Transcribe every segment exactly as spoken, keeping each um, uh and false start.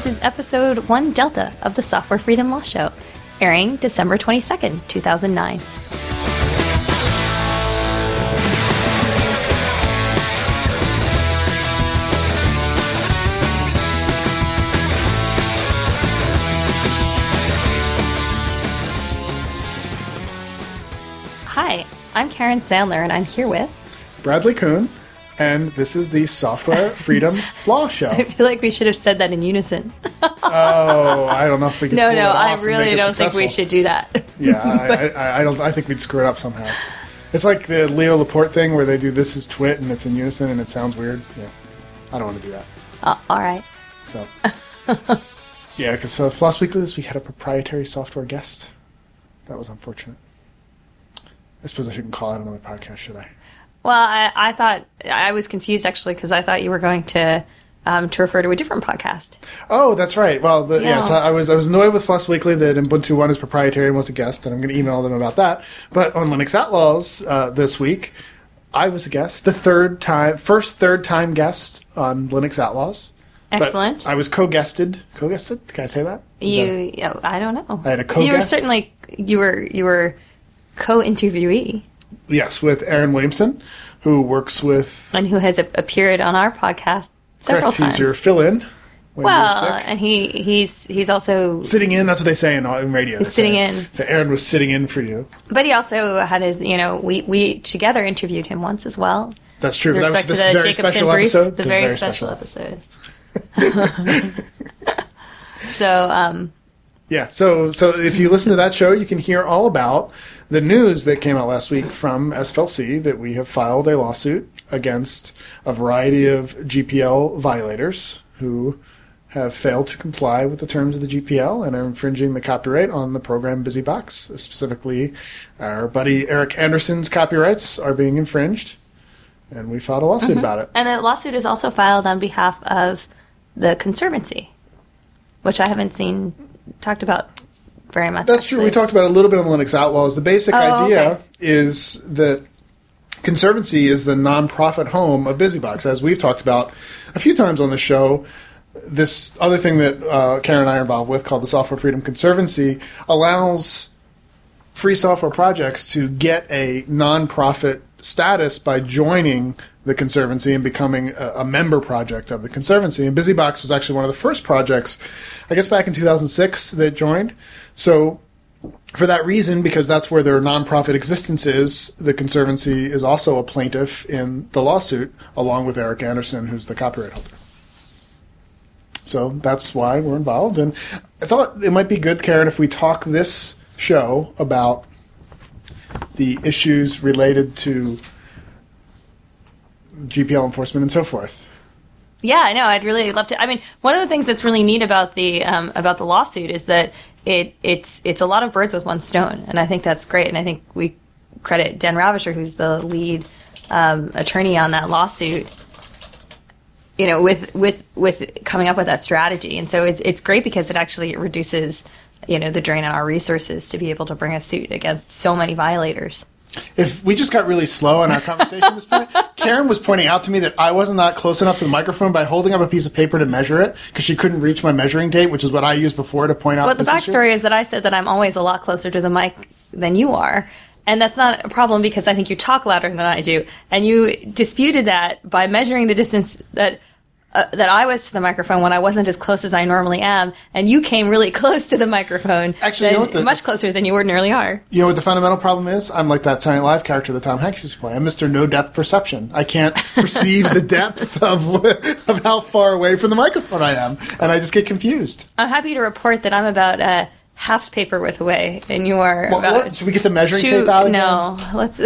This is episode one Delta of the Software Freedom Law Show, airing December twenty-second, two thousand nine. Hi, I'm Karen Sandler, and I'm here with Bradley Kuhn, and this is the Software Freedom Law Show. I feel like we should have said that in unison. Oh, I don't know if we can. No, pull no, it off I and really make it don't think we successful. should do that. Yeah, I, I, I don't. I think we'd screw it up somehow. It's like the Leo Laporte thing where they do "This is Twit" and it's in unison and it sounds weird. Yeah, I don't want to do that. Uh, all right. So, yeah, because uh, Floss Weekly this week had a proprietary software guest. That was unfortunate. I suppose I shouldn't call out another podcast, should I? Well, I, I thought I was confused actually because I thought you were going to um, to refer to a different podcast. Oh, that's right. Well, the, Yeah. yes, I, I was I was annoyed with Floss Weekly that Ubuntu One is proprietary and was a guest, and I'm going to email them about that. But on Linux Outlaws uh, this week, I was a guest, the third time, first third time guest on Linux Outlaws. But Excellent. I was co-guested. Co-guested? Can I say that? Is You, that- oh, I don't know. I had a You co-guest? were certainly you were you were co-interviewee, yes, with Aaron Williamson, who works with. and who has a- appeared on our podcast several Correct, times. he's your fill-in when well, you're sick. and he he's he's also, Sitting in, that's what they say in, in radio. He's They sitting say. in. So Aaron was sitting in for you. but he also had his you know we we together interviewed him once as well. That's true. With That was respect to this the very Jacobson special brief, episode. the, The very, very special, special. episode. So, um, Yeah, so so if you listen to that show, you can hear all about the news that came out last week from S F L C that we have filed a lawsuit against a variety of G P L violators who have failed to comply with the terms of the G P L and are infringing the copyright on the program BusyBox. Specifically, our buddy Eric Anderson's copyrights are being infringed, and we filed a lawsuit about it. and the lawsuit is also filed on behalf of the Conservancy, which I haven't seen talked about very much. That's true. We actually. talked about it a little bit on Linux Outlaws. The basic Oh, idea okay. is that Conservancy is the nonprofit home of BusyBox. As we've talked about a few times on the show, this other thing that uh, Karen and I are involved with called the Software Freedom Conservancy allows free software projects to get a nonprofit status by joining the Conservancy and becoming a, a member project of the Conservancy. And BusyBox was actually one of the first projects, I guess back in two thousand six, that joined. So for that reason, because that's where their nonprofit existence is, the Conservancy is also a plaintiff in the lawsuit, along with Eric Anderson, who's the copyright holder. So that's why we're involved. And I thought it might be good, Karen, if we talk this show about the issues related to G P L enforcement and so forth. Yeah, I know. I'd really love to. I mean, one of the things that's really neat about the um, about the lawsuit is that it it's it's a lot of birds with one stone, and I think that's great. And I think we credit Dan Ravisher, who's the lead um, attorney on that lawsuit, you know, with with with coming up with that strategy. And so it, it's great because it actually reduces, you know, the drain on our resources to be able to bring a suit against so many violators. If we just got really slow in our conversation at this point, Karen was pointing out to me that I wasn't that close enough to the microphone by holding up a piece of paper to measure it because she couldn't reach my measuring tape, which is what I used before to point out Well, the this issue. backstory is that I said that I'm always a lot closer to the mic than you are. And that's not a problem because I think you talk louder than I do. And you disputed that by measuring the distance that uh, that I was to the microphone when I wasn't as close as I normally am. And you came really close to the microphone. Actually, you know than- what the- much closer than you ordinarily are. You know what the fundamental problem is? I'm like that Saturday Night Live character that Tom Hanks used to play. I'm Mister No Depth Perception. I can't perceive the depth of of how far away from the microphone I am, and I just get confused. I'm happy to report that I'm about uh, half paper width away, and you are What, about what? Should we get the measuring two. tape out again? No, let's.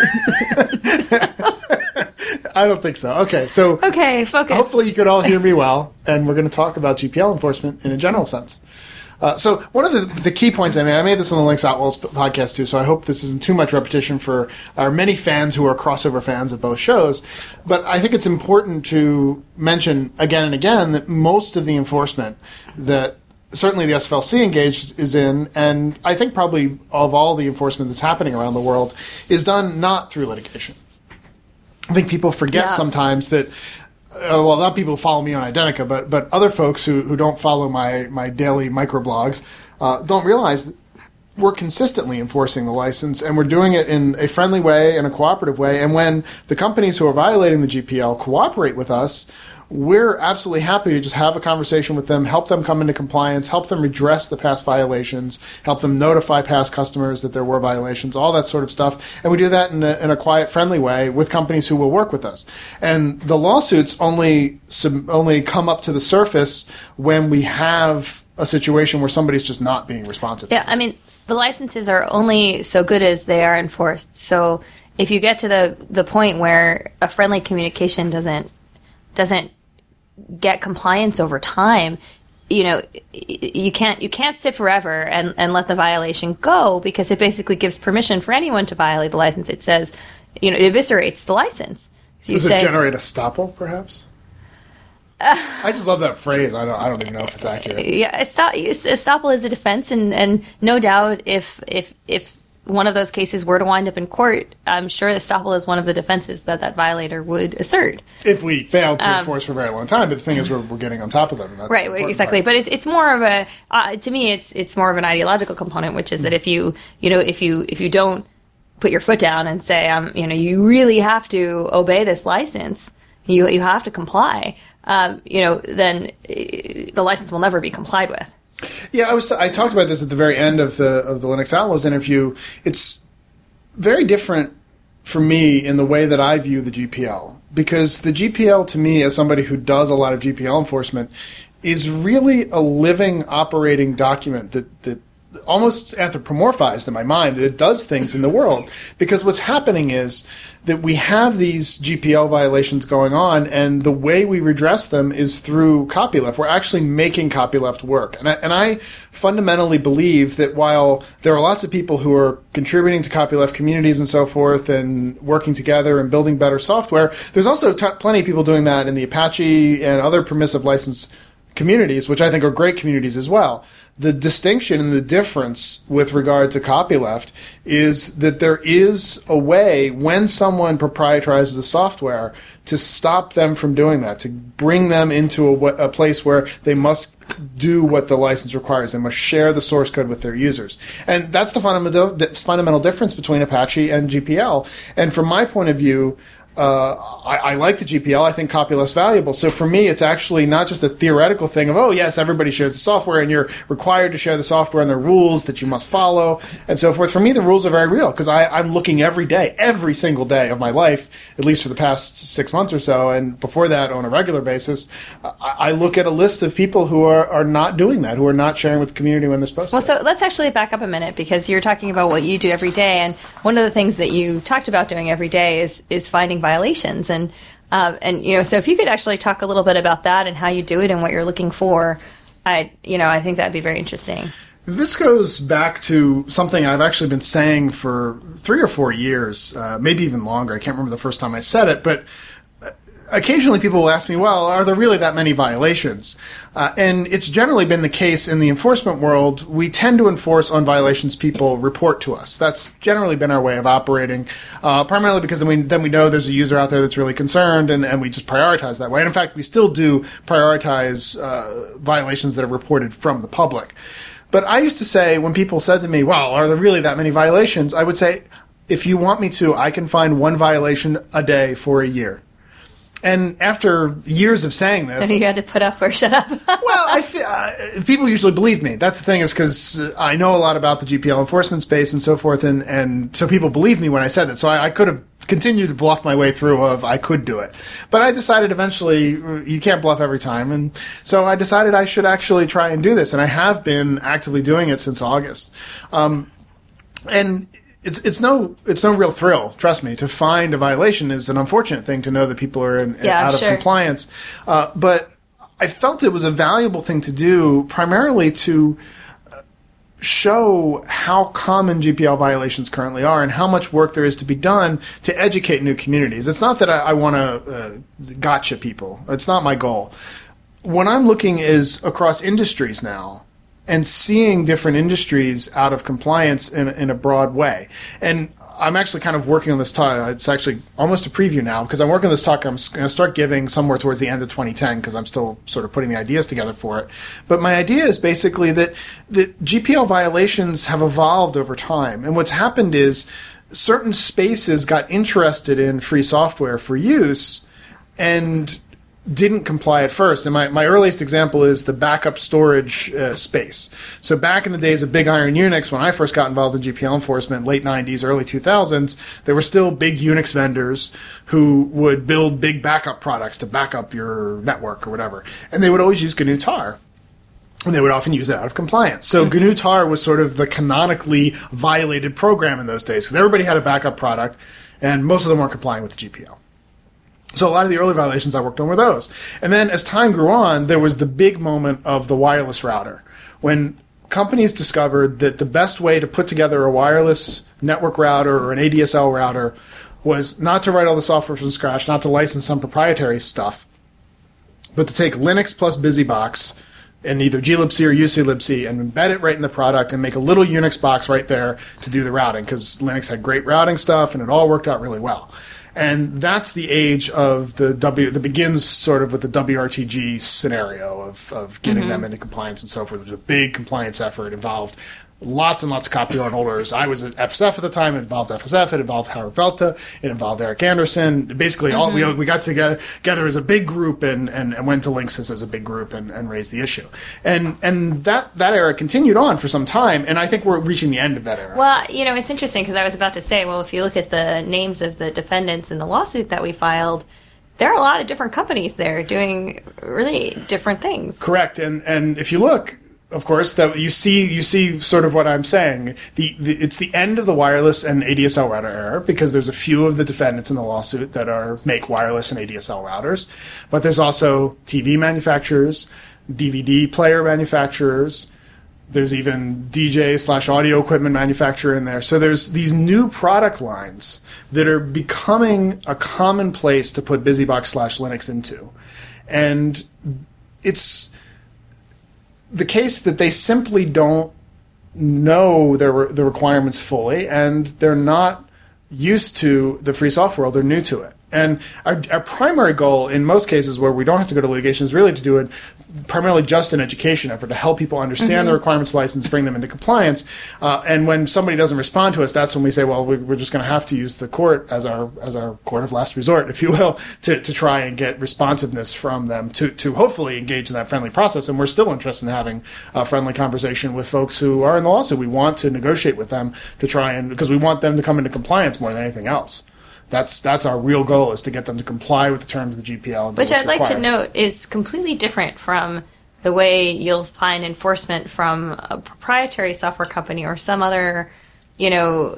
I don't think so. Okay, so Okay, focus. hopefully you could all hear me well, and we're going to talk about G P L enforcement in a general sense. Uh, so one of the, the key points I made, I made this on the Linux Outlaws p- podcast too, so I hope this isn't too much repetition for our many fans who are crossover fans of both shows. But I think it's important to mention again and again that most of the enforcement that certainly the S F L C engaged is in, and I think probably of all the enforcement that's happening around the world, is done not through litigation. I think people forget Yeah. sometimes that uh, well, not people who follow me on Identica, but but other folks who, who don't follow my, my daily microblogs uh, don't realize that we're consistently enforcing the license, and we're doing it in a friendly way and a cooperative way. And when the companies who are violating the G P L cooperate with us, we're absolutely happy to just have a conversation with them, help them come into compliance, help them redress the past violations, help them notify past customers that there were violations, all that sort of stuff. And we do that in a, in a quiet, friendly way with companies who will work with us. And the lawsuits only only come up to the surface when we have a situation where somebody's just not being responsive. Yeah, I mean, the licenses are only so good as they are enforced. So if you get to the, the point where a friendly communication doesn't doesn't get compliance over time, you know, you can't you can't sit forever and, and let the violation go, because it basically gives permission for anyone to violate the license. It says, you know, it eviscerates the license. So Does you it say, generate estoppel, perhaps? Uh, I just love that phrase. I don't I don't even know if it's accurate. Yeah, estoppel is a defense, and, and no doubt if if if one of those cases were to wind up in court, I'm sure estoppel is one of the defenses that that violator would assert. If we failed to um, enforce for a very long time, but the thing is, we're, we're getting on top of them. And that's right, exactly. Part. But it's it's more of a uh, to me, it's it's more of an ideological component, which is mm-hmm. that if you you know if you if you don't put your foot down and say, um, you know, you really have to obey this license, you you have to comply, um, you know, then uh, the license will never be complied with. Yeah, I was. I talked about this at the very end of the of the Linux Outlaws interview. It's very different for me in the way that I view the G P L, because the G P L, to me, as somebody who does a lot of G P L enforcement, is really a living, operating document that that almost anthropomorphized in my mind. It does things in the world, because what's happening is that we have these G P L violations going on, and the way we redress them is through copyleft. We're actually making copyleft work. And I, and I fundamentally believe that while there are lots of people who are contributing to copyleft communities and so forth and working together and building better software, there's also t- plenty of people doing that in the Apache and other permissive license communities, which I think are great communities as well. The distinction and the difference with regard to copyleft is that there is a way, when someone proprietarizes the software, to stop them from doing that, to bring them into a, a place where they must do what the license requires. They must share the source code with their users. And that's the fundamental, the fundamental difference between Apache and G P L. And from my point of view, Uh, I, I like the G P L. I think copyleft's valuable. So for me, it's actually not just a theoretical thing of, oh, yes, everybody shares the software, and you're required to share the software, and there are rules that you must follow, and so forth. For me, the rules are very real, because I'm looking every day, every single day of my life, at least for the past six months or so, and before that on a regular basis, I, I look at a list of people who are, are not doing that, who are not sharing with the community when they're supposed well, to. Well, so let's actually back up a minute, because you're talking about what you do every day, and one of the things that you talked about doing every day is, is finding violations. And uh, and you know, so if you could actually talk a little bit about that and how you do it and what you're looking for, I you know I think that'd be very interesting. This goes back to something I've actually been saying for three or four years, uh, maybe even longer. I can't remember the first time I said it, but occasionally people will ask me, well, are there really that many violations? Uh, and it's generally been the case in the enforcement world. We tend to enforce on violations people report to us. That's generally been our way of operating, uh, primarily because then we, then we know there's a user out there that's really concerned, and, and we just prioritize that way. And in fact, we still do prioritize uh, violations that are reported from the public. But I used to say, when people said to me, well, are there really that many violations? I would say, if you want me to, I can find one violation a day for a year. And after years of saying this, you had to put up or shut up. well, I feel, uh, people usually believe me. That's the thing, is because uh, I know a lot about the G P L enforcement space and so forth, and, and so people believe me when I said that. So I, I could have continued to bluff my way through of I could do it. But I decided eventually you can't bluff every time, and so I decided I should actually try and do this, and I have been actively doing it since August. Um, and It's it's no it's no real thrill, trust me. To find a violation is an unfortunate thing, to know that people are in, yeah, out sure. of compliance. Uh, but I felt it was a valuable thing to do, primarily to show how common G P L violations currently are and how much work there is to be done to educate new communities. It's not that I, I want to uh, gotcha people. It's not my goal. What I'm looking is across industries now, and seeing different industries out of compliance in, in a broad way. And I'm actually kind of working on this talk. It's actually almost a preview now because I'm working on this talk. I'm going to start giving somewhere towards the end of twenty ten because I'm still sort of putting the ideas together for it. But my idea is basically that, that G P L violations have evolved over time. And what's happened is certain spaces got interested in free software for use and didn't comply at first. And my, my earliest example is the backup storage uh, space. So back in the days of Big Iron Unix, when I first got involved in G P L enforcement, late nineties, early two thousands, there were still big Unix vendors who would build big backup products to back up your network or whatever. And they would always use G N U Tar. And they would often use it out of compliance. So mm-hmm. G N U Tar was sort of the canonically violated program in those days because everybody had a backup product and most of them weren't complying with the G P L. So a lot of the early violations I worked on were those. And then as time grew on, there was the big moment of the wireless router, when companies discovered that the best way to put together a wireless network router or an A D S L router was not to write all the software from scratch, not to license some proprietary stuff, but to take Linux plus BusyBox and either glibc or U C libc and embed it right in the product and make a little Unix box right there to do the routing because Linux had great routing stuff and it all worked out really well. And that's the age of the W, that begins sort of with the W R T G scenario of, of getting mm-hmm. them into compliance and so forth. There's a big compliance effort involved. Lots and lots of copyright holders. I was at F S F at the time. It involved F S F. It involved Howard Velta. It involved Eric Anderson. Basically, mm-hmm. all we we got together, together as a big group and, and, and went to Linksys as a big group and, and raised the issue. And and that, that era continued on for some time, and I think we're reaching the end of that era. Well, you know, it's interesting because I was about to say, well, if you look at the names of the defendants in the lawsuit that we filed, there are a lot of different companies there doing really different things. Correct. And and if you look, of course, that you see, you see sort of what I'm saying. The, the it's the end of the wireless and A D S L router era because there's a few of the defendants in the lawsuit that are make wireless and A D S L routers, but there's also T V manufacturers, D V D player manufacturers. There's even D J slash audio equipment manufacturer in there. So there's these new product lines that are becoming a common place to put BusyBox slash Linux into, and it's the case that they simply don't know their, the requirements fully, and they're not used to the free software world. They're new to it. And our, our primary goal in most cases where we don't have to go to litigation is really to do it primarily just an education effort to help people understand mm-hmm. the requirements of license, bring them into compliance. Uh, and when somebody doesn't respond to us, that's when we say, well, we, we're just going to have to use the court as our as our court of last resort, if you will, to, to try and get responsiveness from them to, to hopefully engage in that friendly process. And we're still interested in having a friendly conversation with folks who are in the lawsuit. We want to negotiate with them to try and, because we want them to come into compliance more than anything else. That's that's our real goal, is to get them to comply with the terms of the G P L. Which I'd like to note is completely different from the way you'll find enforcement from a proprietary software company or some other, you know,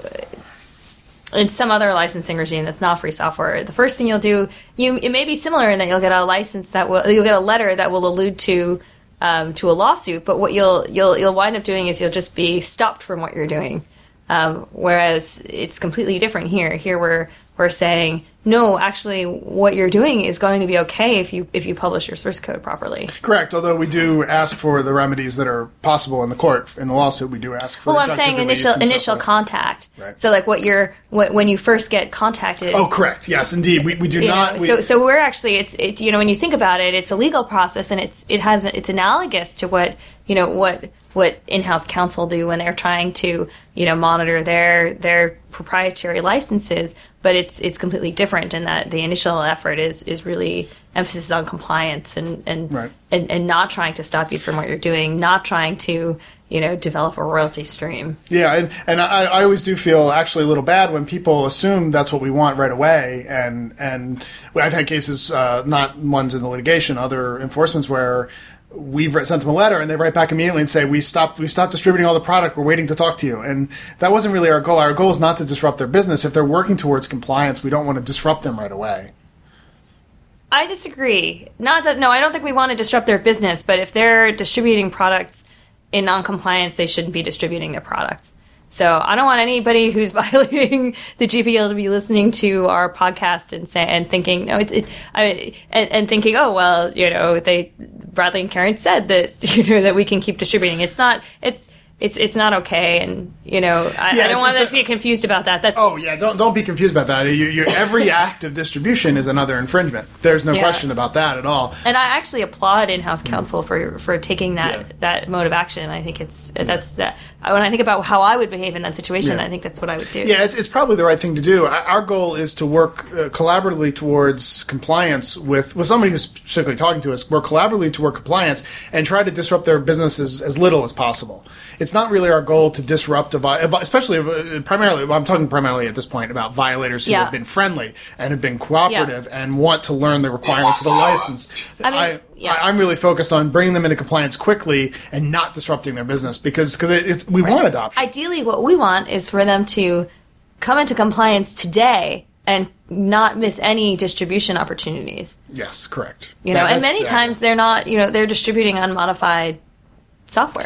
in some other licensing regime that's not free software. The first thing you'll do, you it may be similar in that you'll get a license that will, you'll get a letter that will allude to um, to a lawsuit. But what you'll you'll you'll wind up doing is you'll just be stopped from what you're doing. Um, whereas it's completely different here. Here we're we're saying, no, actually, what you're doing is going to be okay if you if you publish your source code properly. Correct. Although we do ask for the remedies that are possible in the court. In the lawsuit, we do ask for. Well, I'm saying initial initial contact. Right. So, like, what you're what, when you first get contacted. Oh, correct. Yes, indeed. We we do not. Know, we, so so we're actually it's it you know when you think about it, it's a legal process and it's it has it's analogous to what you know what. what in-house counsel do when they're trying to, you know, monitor their their proprietary licenses, but it's it's completely different in that the initial effort is is really emphasis on compliance and and, right. and and not trying to stop you from what you're doing, not trying to, you know, develop a royalty stream. Yeah, and, and I, I always do feel actually a little bad when people assume that's what we want right away, and and I've had cases, uh, not ones in the litigation, other enforcements where we've sent them a letter and they write back immediately and say, we stopped we stopped distributing all the product, we're waiting to talk to you. And that wasn't really our goal. Our goal is not to disrupt their business. If they're working towards compliance, we don't want to disrupt them right away. I disagree. Not that, no, I don't think we want to disrupt their business, but if they're distributing products in non-compliance, they shouldn't be distributing their products. So I don't want anybody who's violating the G P L to be listening to our podcast and say and thinking no, it's it, I mean, and, and thinking oh well, you know, they Bradley and Karen said that you know that we can keep distributing. It's not. It's it's it's not okay, and you know, I, Yeah, I don't it's- want it's them a- to be confused about that. That's Oh yeah, don't don't be confused about that. You, you, every act of distribution is another infringement. There's no Yeah. question about that at all. And I actually applaud in-house counsel for, for taking that Yeah. that mode of action. I think it's that's that. When I think about how I would behave in that situation, Yeah. I think that's what I would do. Yeah, it's, it's probably the right thing to do. Our our goal is to work uh, collaboratively towards compliance with, with somebody who's specifically talking to us, work collaboratively toward compliance and try to disrupt their businesses as little as possible. It's not really our goal to disrupt, a vi- especially uh, primarily, well, I'm talking primarily at this point about violators who Yeah. have been friendly and have been cooperative and want to learn the requirements of the license. I mean, yeah. I, I'm really focused on bringing them into compliance quickly and not disrupting their business because because it, it's, we want adoption. Ideally, what we want is for them to come into compliance today and not miss any distribution opportunities. Yes, correct. You know, That- and that's, many uh, times they're not. You know, they're distributing unmodified software.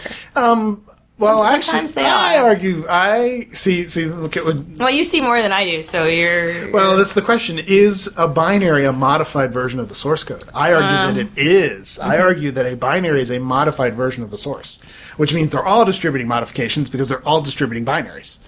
Well, Some- actually, sometimes they I are. argue. I see. See, look at what. Well, you see more than I do, so you're. Well, that's the question: is a binary a modified version of the source code? I argue Um, that it is. mm-hmm. I argue that a binary is a modified version of the source, which means they're all distributing modifications because they're all distributing binaries.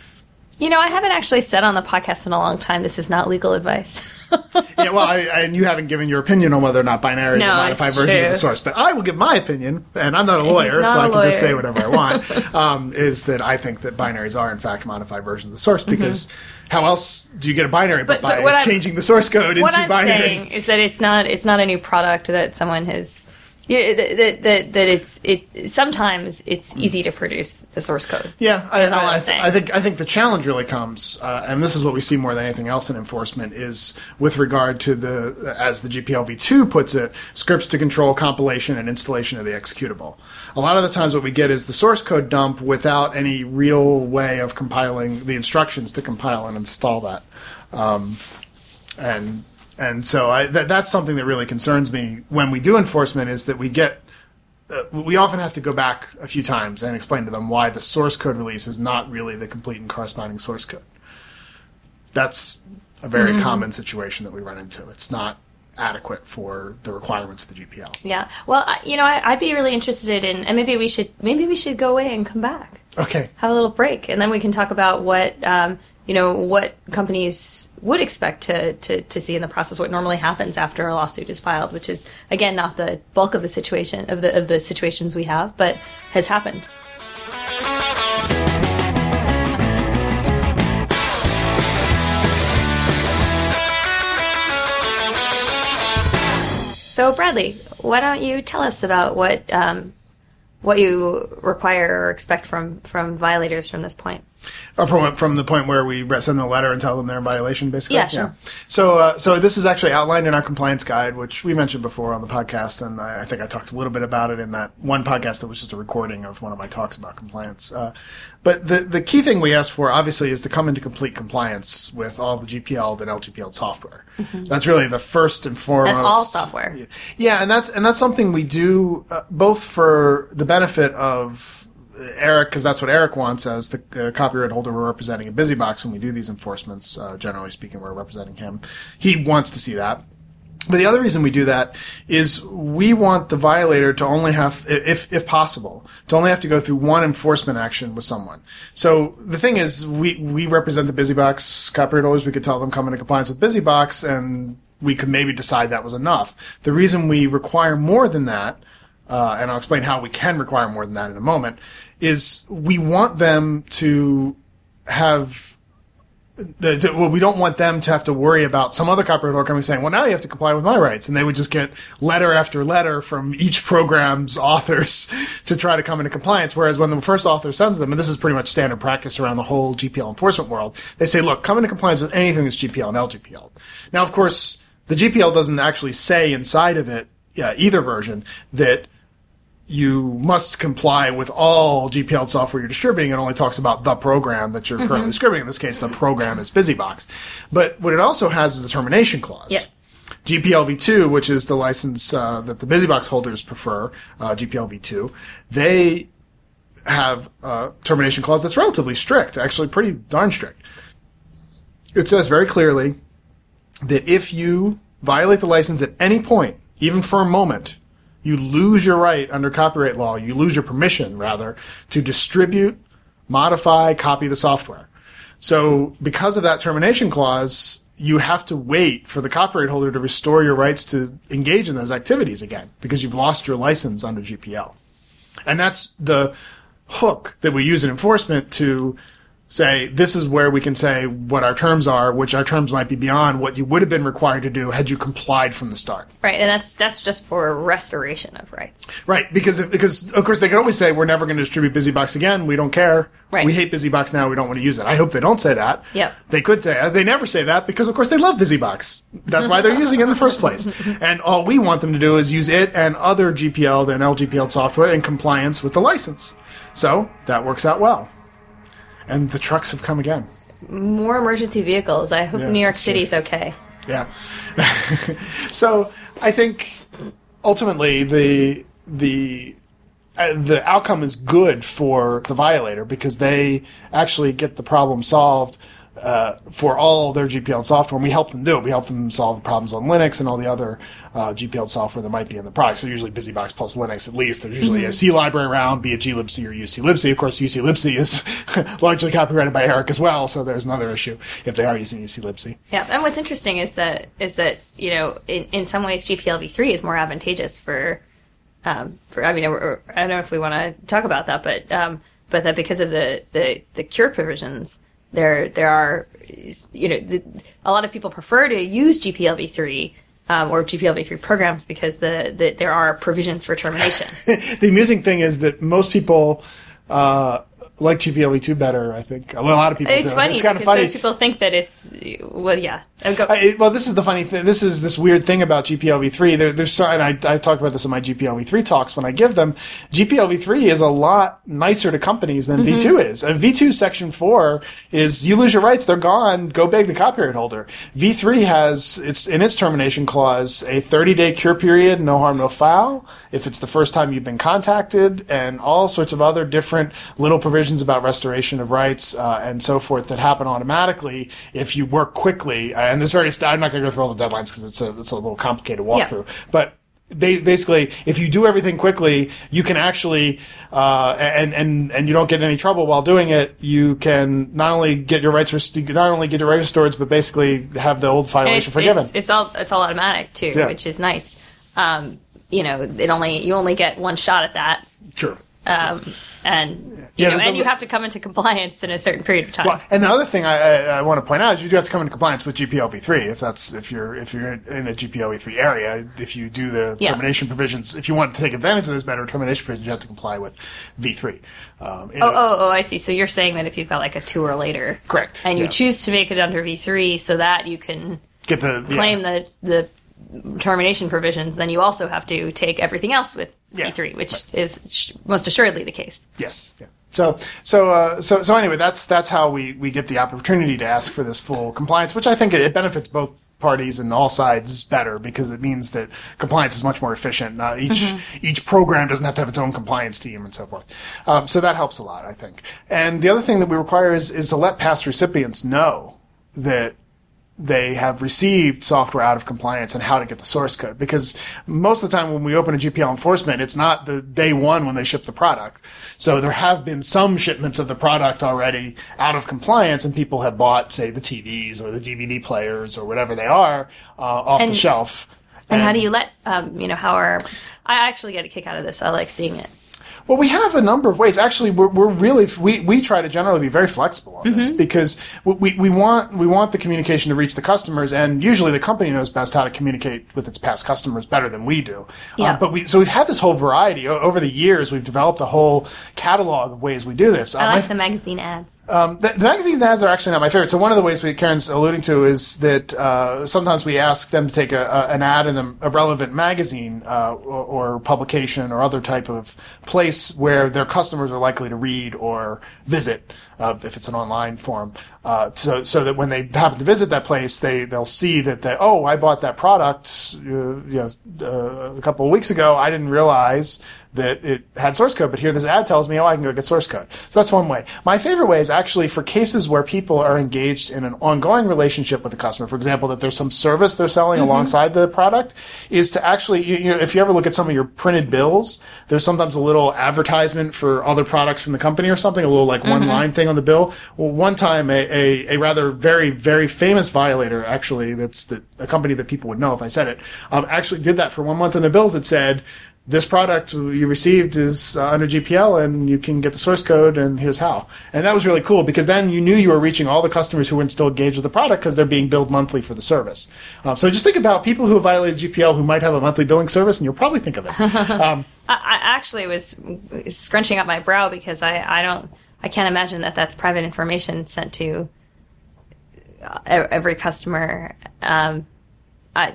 You know, I haven't actually said on the podcast in a long time. This is not legal advice. Yeah, well, I, and you haven't given your opinion on whether or not binaries No, are modified it's versions of true. the source, but I will give my opinion, and I'm not a lawyer, not so a I can just lawyer. say whatever I want. um, is that I think that binaries are in fact modified versions of the source because how else do you get a binary but, Mm-hmm. But- but by what I'm- changing the source code What into I'm binary? saying is that it's not it's not a new product that someone has. Yeah, that, that, that, that it's it. Sometimes it's easy to produce the source code. Yeah, I, That's all I, I'm I, saying. I think I think the challenge really comes, uh, and this is what we see more than anything else in enforcement, is with regard to the, as the G P L v two puts it, scripts to control compilation and installation of the executable. A lot of the times, what we get is the source code dump without any real way of compiling the instructions to compile and install that, um, and. And so I, that, that's something that really concerns me when we do enforcement is that we get, uh, we often have to go back a few times and explain to them why the source code release is not really the complete and corresponding source code. That's a very Mm-hmm. common situation that we run into. It's not adequate for the requirements of the G P L. Yeah. Well, I, you know, I, I'd be really interested in, and maybe we should maybe we should go away and come back, Okay. have a little break, and then we can talk about what um, you know what companies would expect to, to to see in the process, what normally happens after a lawsuit is filed, which is again not the bulk of the situation of the of the situations we have, but has happened. So, Bradley, why don't you tell us about what um, what you require or expect from, from violators from this point? Or from from the point where we send them a letter and tell them they're in violation, basically. Yeah, sure. So, uh, so this is actually outlined in our compliance guide, which we mentioned before on the podcast, and I, I think I talked a little bit about it in that one podcast that was just a recording of one of my talks about compliance. Uh, but the the key thing we ask for, obviously, is to come into complete compliance with all the G P L and L G P L software. Mm-hmm. That's really the first and foremost. And all software. Yeah, and that's and that's something we do uh, both for the benefit of Eric, because that's what Eric wants as the uh, copyright holder we're representing at BusyBox when we do these enforcements. Uh, generally speaking, we're representing him. He wants to see that. But the other reason we do that is we want the violator to only have, if if possible, to only have to go through one enforcement action with someone. So the thing is, we, we represent the BusyBox copyright holders. We could tell them come into compliance with BusyBox, and we could maybe decide that was enough. The reason we require more than that, uh, and I'll explain how we can require more than that in a moment, is we want them to have, uh, to, well, we don't want them to have to worry about some other copyright holder coming saying, well, now you have to comply with my rights. And they would just get letter after letter from each program's authors to try to come into compliance. Whereas when the first author sends them, and this is pretty much standard practice around the whole G P L enforcement world, they say, look, come into compliance with anything that's G P L and L G P L. Now, of course, the G P L doesn't actually say inside of it, yeah, either version, that you must comply with all G P L software you're distributing. It only talks about the program that you're mm-hmm. currently distributing. In this case, the program is BusyBox. But what it also has is a termination clause. Yep. G P L v two, which is the license uh, that the BusyBox holders prefer, uh, G P L v two, they have a termination clause that's relatively strict, actually pretty darn strict. It says very clearly that if you violate the license at any point, even for a moment, you lose your right under copyright law, you lose your permission, rather, to distribute, modify, copy the software. So because of that termination clause, you have to wait for the copyright holder to restore your rights to engage in those activities again, because you've lost your license under G P L. And that's the hook that we use in enforcement to say, this is where we can say what our terms are, which our terms might be beyond what you would have been required to do had you complied from the start. Right, and that's that's just for restoration of rights. Right, because, because of course, they could always say, we're never going to distribute BusyBox again. We don't care. Right. We hate BusyBox now. We don't want to use it. I hope they don't say that. Yep. They could say, they never say that because, of course, they love BusyBox. That's why they're using it in the first place. And all we want them to do is use it and other G P L and L G P L software in compliance with the license. So that works out well. And the trucks have come again. More emergency vehicles. I hope Yeah, New York that's City's okay. Yeah. So I think ultimately the the uh, the outcome is good for the violator because they actually get the problem solved uh, for all their G P L software. And we help them do it. We help them solve the problems on Linux and all the other uh, G P L software that might be in the product. So usually BusyBox plus Linux at least. There's usually Mm-hmm. a C library around, be it glibc or uclibc. Of course, uclibc is largely copyrighted by Eric as well, so there's another issue if they are using uclibc. Yeah, and what's interesting is that is that you know in, in some ways G P L v three is more advantageous for um for I mean I don't know if we want to talk about that, but um but that because of the the the cure provisions. There, there are, you know, the, a lot of people prefer to use G P L v three um, or G P L v three programs because the, the there are provisions for termination. The amusing thing is that most people uh, like G P L v two better. I think a lot of people. It's do. funny It's kind because of funny. those people think that it's well, yeah. Go. I, well, this is the funny thing. This is this weird thing about G P L v three. There, there's so, and I, I talk about this in my G P L v three talks when I give them. G P L v three is a lot nicer to companies than Mm-hmm. v two is. And v two Section four is you lose your rights, they're gone. Go beg the copyright holder. v three has it's in its termination clause a thirty day cure period, no harm, no foul. If it's the first time you've been contacted, and all sorts of other different little provisions about restoration of rights uh, and so forth that happen automatically if you work quickly. Uh, and there's various. I'm not going to go through all the deadlines because it's a it's a little complicated walkthrough. Yeah. But they basically, if you do everything quickly, you can actually uh, and and and you don't get in any trouble while doing it. You can not only get your rights rest- not only get your rights restored, but basically have the old violation it's, forgiven. It's, it's all it's all automatic too, Yeah. which is nice. Um, you know, it only you only get one shot at that. Sure. Um, and you Yeah, know, there's and a- you have to come into compliance in a certain period of time. Well, and the other thing I, I, I want to point out is you do have to come into compliance with G P L v three if that's if you're if you're in a G P L v three area. If you do the Yeah. termination provisions, if you want to take advantage of those better termination provisions, you have to comply with v three. Um, in oh, a- oh, oh, I see. So you're saying that if you've got like a two or later, Correct. and you Yeah. choose to make it under v three, so that you can get the yeah. claim the the termination provisions, then you also have to take everything else with Yeah. v three, which is sh- most assuredly the case. Yes. Yeah. So so uh, so so anyway, that's that's how we, we get the opportunity to ask for this full compliance, which I think it, it benefits both parties and all sides better because it means that compliance is much more efficient. Uh, each Mm-hmm. each program doesn't have to have its own compliance team and so forth. Um, so that helps a lot, I think. And the other thing that we require is is to let past recipients know that they have received software out of compliance and how to get the source code. Because most of the time when we open a G P L enforcement, it's not the day one when they ship the product. So there have been some shipments of the product already out of compliance and people have bought, say, the T Vs or the D V D players or whatever they are uh, off And- the shelf. And, how do you let um, you know how are I actually get a kick out of this. I like seeing it. Well, we have a number of ways. Actually, we're, we're really we, we try to generally be very flexible on this because we, we want we want the communication to reach the customers, and usually the company knows best how to communicate with its past customers better than we do. Yeah. Uh, but we so we've had this whole variety o- over the years. We've developed a whole catalog of ways we do this. Uh, I my like the magazine ads. um, the, the magazine ads are actually not my favorite. So one of the ways we, Karen's alluding to is that uh, sometimes we ask them to take a, a, an ad in a, a relevant magazine uh, or, or publication or other type of place where their customers are likely to read or visit, uh, if it's an online form. Uh, so so that when they happen to visit that place, they they'll see that they oh I bought that product uh, you know uh, a couple of weeks ago. I didn't realize that it had source code, but here this ad tells me, oh, I can go get source code. So that's one way. My favorite way is actually for cases where people are engaged in an ongoing relationship with the customer. For example, that there's some service they're selling mm-hmm. alongside the product, is to actually, you, you know, if you ever look at some of your printed bills, there's sometimes a little advertisement for other products from the company or something, a little like mm-hmm. one-line thing on the bill. Well, one time, a, a, a rather very, very famous violator, actually, that's the, a company that people would know if I said it, um, actually did that for one month in their bills. It said, this product you received is uh, under G P L, and you can get the source code, and here's how. And that was really cool, because then you knew you were reaching all the customers who weren't still engaged with the product because they're being billed monthly for the service. Um, so just think about people who have violated G P L who might have a monthly billing service, and you'll probably think of it. Um, I, I actually was scrunching up my brow because I, I don't, I can't imagine that that's private information sent to every customer. Um, I...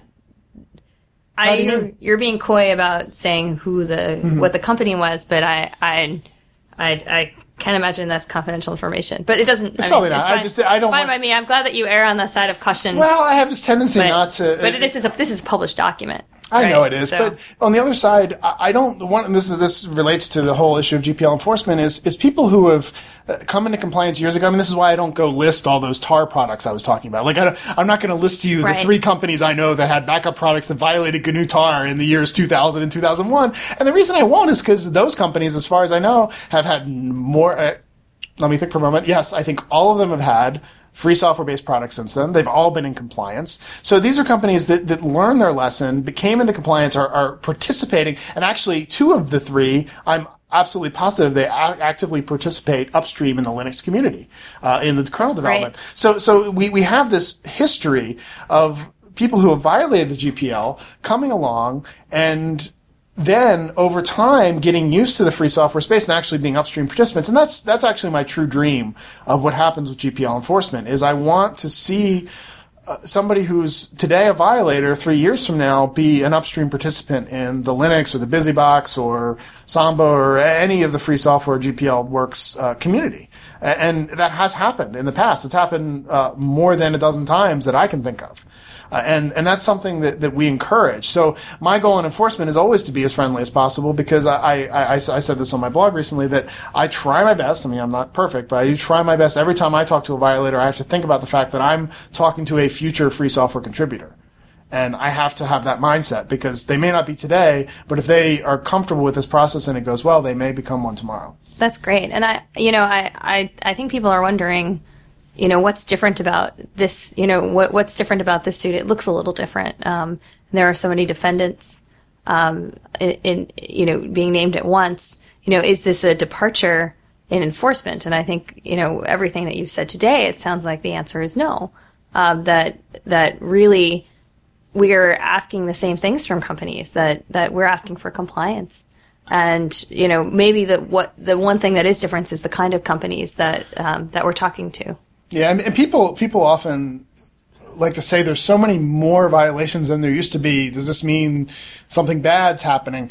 I, you're, you're being coy about saying who the mm-hmm. what the company was, but I I I, I can't imagine that's confidential information. But it doesn't. It's I probably mean, not. It's fine, I just I don't. Fine want... by me. I'm glad that you err on the side of caution. Well, I have this tendency but, not to. But uh, this is a this is a published document. I right? know it is, so. but on the other side, I don't want. And this is this relates to the whole issue of G P L enforcement. Is is people who have come into compliance years ago. I mean, this is why I don't go list all those tar products I was talking about. Like, I don't, I'm not going to list to you right. the three companies I know that had backup products that violated G N U tar in the years two thousand and two thousand one. And the reason I won't is because those companies, as far as I know, have had more. Uh, let me think for a moment. Yes, I think all of them have had free software-based products since then. They've all been in compliance. So these are companies that, that learned their lesson, became into compliance, are, are participating, and actually two of the three, I'm absolutely positive they a- actively participate upstream in the Linux community, uh, in the kernel That's development. great. So, so we, we have this history of people who have violated the G P L coming along and then over time getting used to the free software space and actually being upstream participants. And that's that's actually my true dream of what happens with G P L enforcement, is I want to see uh, somebody who's today a violator three years from now be an upstream participant in the Linux or the BusyBox or Samba or any of the free software G P L works uh, community. And that has happened in the past. It's happened uh, more than a dozen times that I can think of. Uh, and, and that's something that, that we encourage. So my goal in enforcement is always to be as friendly as possible, because I, I, I, I said this on my blog recently that I try my best. I mean, I'm not perfect, but I do try my best. Every time I talk to a violator, I have to think about the fact that I'm talking to a future free software contributor. And I have to have that mindset, because they may not be today, but if they are comfortable with this process and it goes well, they may become one tomorrow. That's great. And I, you know, I, I, I think people are wondering, you know, what's different about this, you know, what, what's different about this suit? It looks a little different. Um, there are so many defendants, um, in, in, you know, being named at once. You know, is this a departure in enforcement? And I think, you know, everything that you've said today, it sounds like the answer is no. Um, that, that really we're asking the same things from companies, that, that we're asking for compliance. And, you know, maybe the, what, the one thing that is different is the kind of companies that, um, that we're talking to. Yeah, and, and people people often like to say there's so many more violations than there used to be. Does this mean something bad's happening?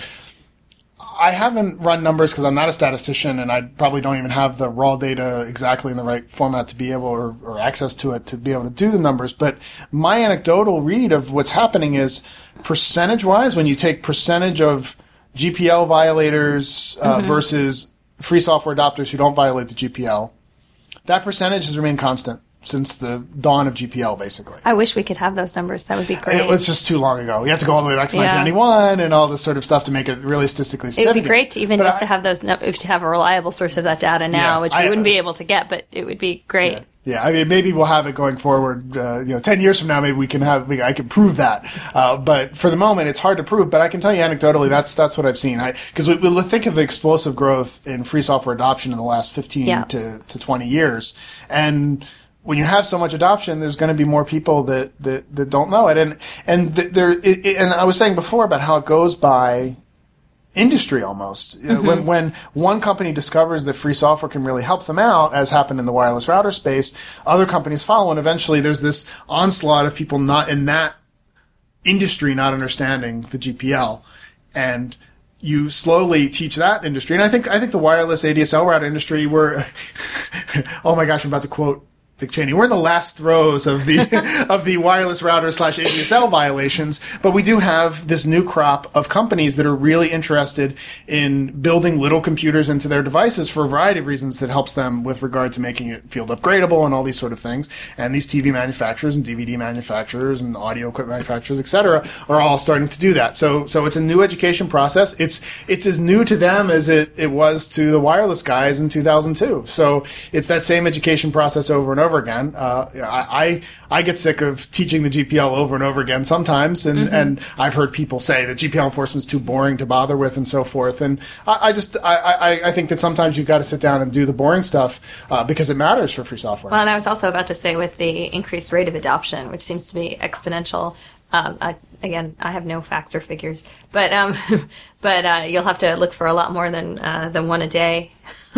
I haven't run numbers because I'm not a statistician, and I probably don't even have the raw data exactly in the right format to be able, or, or access to it to be able to do the numbers. But my anecdotal read of what's happening is, percentage-wise, when you take percentage of G P L violators uh, mm-hmm. versus free software adopters who don't violate the G P L, that percentage has remained constant since the dawn of G P L, basically. I wish we could have those numbers. That would be great. It was just too long ago. You have to go all the way back to yeah. nineteen ninety-one and all this sort of stuff to make it really statistically significant. It would be great to even but just I, to have those, if to have a reliable source of that data now, yeah, which we I, wouldn't be able to get, but it would be great. Yeah. Yeah, I mean, maybe we'll have it going forward. Uh, you know, ten years from now, maybe we can have. We, I can prove that. Uh, but for the moment, it's hard to prove. But I can tell you anecdotally, that's that's what I've seen. Because we, we think of the explosive growth in free software adoption in the last fifteen yeah. to, to twenty years, and when you have so much adoption, there's going to be more people that that, that don't know it. And and th- there. It, it, and I was saying before about how it goes by industry almost. Mm-hmm. When when one company discovers that free software can really help them out, as happened in the wireless router space, other companies follow, and eventually there's this onslaught of people not in that industry not understanding the G P L. And you slowly teach that industry. And I think I think the wireless A D S L router industry were oh my gosh, I'm about to quote Dick Cheney. We're in the last throes of the of the wireless router slash A D S L violations, but we do have this new crop of companies that are really interested in building little computers into their devices for a variety of reasons that helps them with regard to making it field upgradable and all these sort of things. And these T V manufacturers and D V D manufacturers and audio equipment manufacturers, et cetera, are all starting to do that. So so it's a new education process. It's it's as new to them as it, it was to the wireless guys in two thousand two. So it's that same education process over and over again. Uh, I, I I get sick of teaching the G P L over and over again sometimes, and, mm-hmm. and I've heard people say that G P L enforcement is too boring to bother with and so forth. And I, I just I, I, I think that sometimes you've got to sit down and do the boring stuff uh, because it matters for free software. Well, and I was also about to say with the increased rate of adoption, which seems to be exponential. Um, I, again, I have no facts or figures, but um, but uh, you'll have to look for a lot more than uh, than one a day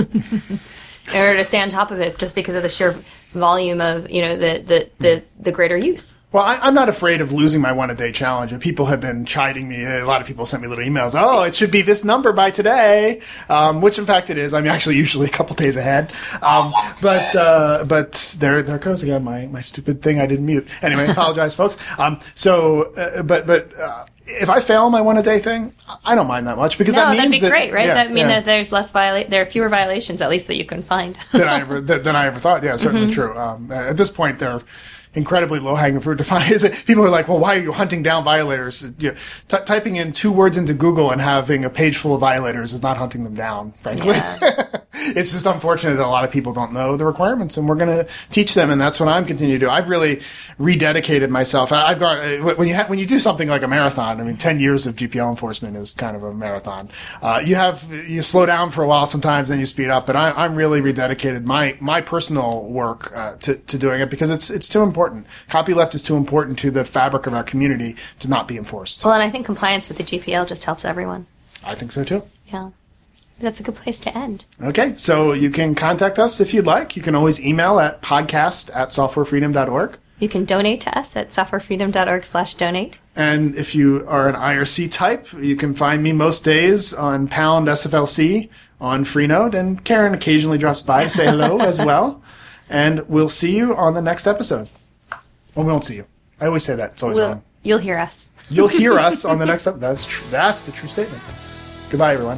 in order to stay on top of it, just because of the sheer volume of, you know, the the the, the greater use. Well, I, I'm not afraid of losing my one-a-day challenge, and people have been chiding me. A lot of people sent me little emails. Oh, it should be this number by today, um, which in fact it is. I'm actually usually a couple days ahead. Um, but uh, but there there goes again my, my stupid thing I didn't mute. Anyway, I apologize, folks. Um, so, uh, but but. Uh, If I fail my one-a-day thing, I don't mind that much because no, that means that'd be that, great, right? Yeah, that mean yeah. that there's less viola- there are fewer violations, at least, that you can find than I ever than, than I ever thought. Yeah, certainly mm-hmm. true. Um, at this point, they're incredibly low-hanging fruit to find. Is it? People are like, "Well, why are you hunting down violators?" You know, t- typing in two words into Google and having a page full of violators is not hunting them down. Frankly, yeah. It's just unfortunate that a lot of people don't know the requirements, and we're going to teach them, and that's what I'm continuing to do. I've really rededicated myself. I, I've got when you ha- when you do something like a marathon. I mean, ten years of G P L enforcement is kind of a marathon. Uh, you have you slow down for a while sometimes, then you speed up. But I, I'm really rededicated my my personal work uh, to to doing it because it's it's too important. Copyleft is too important to the fabric of our community to not be enforced. Well, and I think compliance with the G P L just helps everyone. I think so too. Yeah. That's a good place to end. Okay, so you can contact us if you'd like. You can always email at podcast at softwarefreedom dot org. You can donate to us at softwarefreedom dot org slash donate. And if you are an I R C type, you can find me most days on pound S F L C on Freenode, and Karen occasionally drops by to say hello as well. And we'll see you on the next episode. Well, we won't see you. I always say that. It's always we'll, wrong. You'll hear us. You'll hear us on the next episode. That's true. That's the true statement. Goodbye, everyone.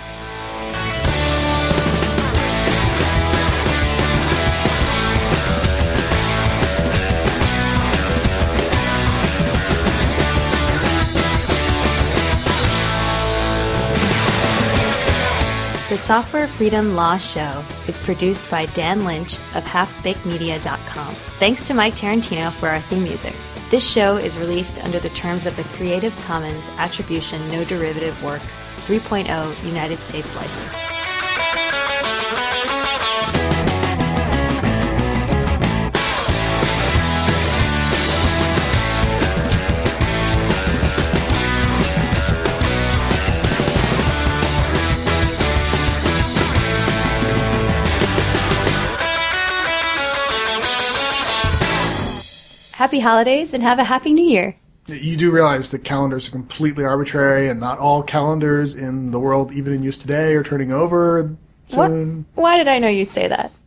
The Software Freedom Law Show is produced by Dan Lynch of half baked media dot com. Thanks to Mike Tarantino for our theme music. This show is released under the terms of the Creative Commons Attribution No Derivative Works three point oh United States license. Happy holidays and have a happy new year. You do realize that calendars are completely arbitrary, and not all calendars in the world, even in use today, are turning over soon. What? Why did I know you'd say that?